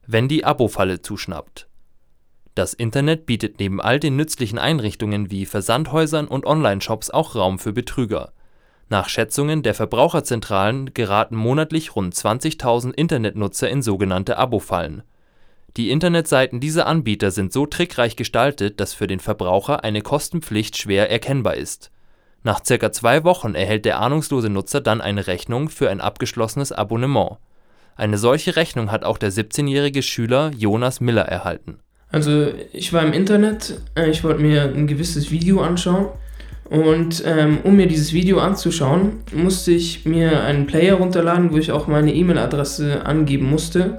wenn die Abo-Falle zuschnappt. Das Internet bietet neben all den nützlichen Einrichtungen wie Versandhäusern und Online-Shops auch Raum für Betrüger. Nach Schätzungen der Verbraucherzentralen geraten monatlich rund 20.000 Internetnutzer in sogenannte Abo-Fallen. Die Internetseiten dieser Anbieter sind so trickreich gestaltet, dass für den Verbraucher eine Kostenpflicht schwer erkennbar ist. Nach circa 2 Wochen erhält der ahnungslose Nutzer dann eine Rechnung für ein abgeschlossenes Abonnement. Eine solche Rechnung hat auch der 17-jährige Schüler Jonas Miller erhalten. Also ich war im Internet, ich wollte mir ein gewisses Video anschauen und um mir dieses Video anzuschauen, musste ich mir einen Player runterladen, wo ich auch meine E-Mail-Adresse angeben musste.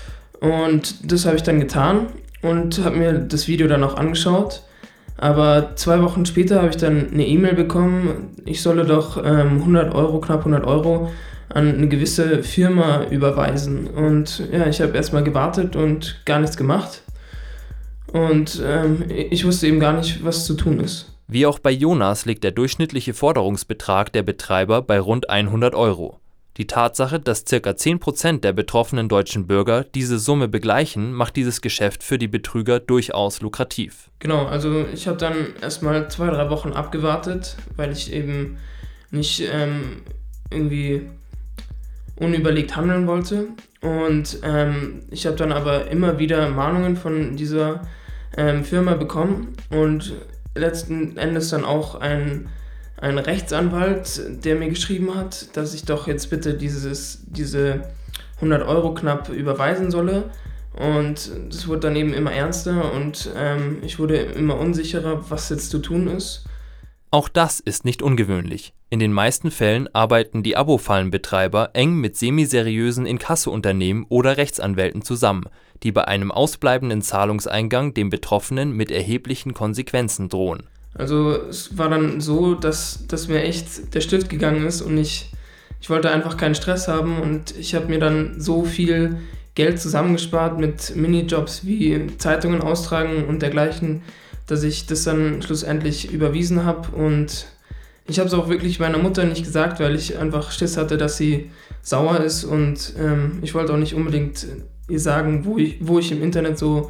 Und das habe ich dann getan und habe mir das Video dann auch angeschaut. Aber 2 Wochen später habe ich dann eine E-Mail bekommen, ich solle doch knapp 100 Euro an eine gewisse Firma überweisen. Und ja, ich habe erstmal gewartet und gar nichts gemacht. Und ich wusste eben gar nicht, was zu tun ist. Wie auch bei Jonas liegt der durchschnittliche Forderungsbetrag der Betreiber bei rund 100 Euro. Die Tatsache, dass ca. 10% der betroffenen deutschen Bürger diese Summe begleichen, macht dieses Geschäft für die Betrüger durchaus lukrativ. Genau, also ich habe dann erstmal 2-3 Wochen abgewartet, weil ich eben nicht irgendwie unüberlegt handeln wollte. Und ich habe dann aber immer wieder Mahnungen von dieser Firma bekommen und letzten Endes dann auch ein Rechtsanwalt, der mir geschrieben hat, dass ich doch jetzt bitte diese 100 Euro knapp überweisen solle. Und das wurde dann eben immer ernster und ich wurde immer unsicherer, was jetzt zu tun ist. Auch das ist nicht ungewöhnlich. In den meisten Fällen arbeiten die Abo-Fallenbetreiber eng mit semiseriösen Inkasso-Unternehmen oder Rechtsanwälten zusammen, die bei einem ausbleibenden Zahlungseingang dem Betroffenen mit erheblichen Konsequenzen drohen. Also es war dann so, dass mir echt der Stift gegangen ist und ich wollte einfach keinen Stress haben und ich habe mir dann so viel Geld zusammengespart mit Minijobs wie Zeitungen austragen und dergleichen, dass ich das dann schlussendlich überwiesen habe und ich habe es auch wirklich meiner Mutter nicht gesagt, weil ich einfach Schiss hatte, dass sie sauer ist und ich wollte auch nicht unbedingt ihr sagen, wo ich im Internet so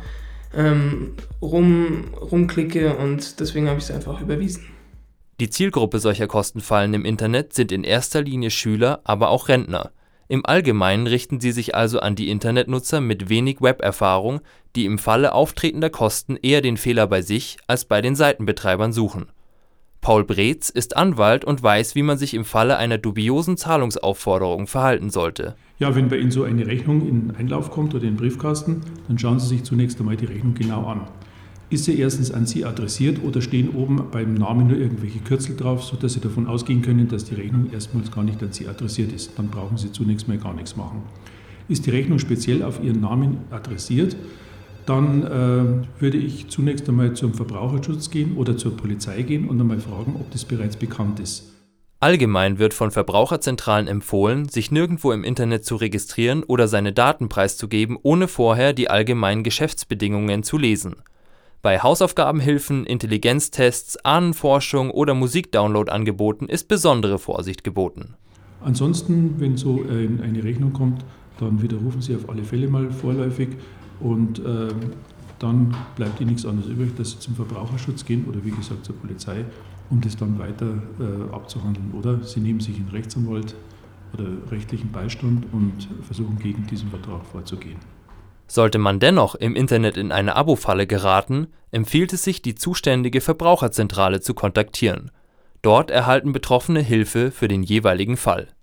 rumklicke und deswegen habe ich es einfach überwiesen. Die Zielgruppe solcher Kostenfallen im Internet sind in erster Linie Schüler, aber auch Rentner. Im Allgemeinen richten sie sich also an die Internetnutzer mit wenig Web-Erfahrung, die im Falle auftretender Kosten eher den Fehler bei sich als bei den Seitenbetreibern suchen. Paul Breetz ist Anwalt und weiß, wie man sich im Falle einer dubiosen Zahlungsaufforderung verhalten sollte. Ja, wenn bei Ihnen so eine Rechnung in Einlauf kommt oder in den Briefkasten, dann schauen Sie sich zunächst einmal die Rechnung genau an. Ist sie erstens an Sie adressiert oder stehen oben beim Namen nur irgendwelche Kürzel drauf, sodass Sie davon ausgehen können, dass die Rechnung erstmals gar nicht an Sie adressiert ist? Dann brauchen Sie zunächst mal gar nichts machen. Ist die Rechnung speziell auf Ihren Namen adressiert, dann würde ich zunächst einmal zum Verbraucherschutz gehen oder zur Polizei gehen und einmal fragen, ob das bereits bekannt ist. Allgemein wird von Verbraucherzentralen empfohlen, sich nirgendwo im Internet zu registrieren oder seine Daten preiszugeben, ohne vorher die allgemeinen Geschäftsbedingungen zu lesen. Bei Hausaufgabenhilfen, Intelligenztests, Ahnenforschung oder Musikdownload-Angeboten ist besondere Vorsicht geboten. Ansonsten, wenn so eine Rechnung kommt, dann widerrufen Sie auf alle Fälle mal vorläufig und dann bleibt Ihnen nichts anderes übrig, dass Sie zum Verbraucherschutz gehen oder wie gesagt zur Polizei, um das dann weiter abzuhandeln. Oder Sie nehmen sich einen Rechtsanwalt oder rechtlichen Beistand und versuchen gegen diesen Vertrag vorzugehen. Sollte man dennoch im Internet in eine Abo-Falle geraten, empfiehlt es sich, die zuständige Verbraucherzentrale zu kontaktieren. Dort erhalten Betroffene Hilfe für den jeweiligen Fall.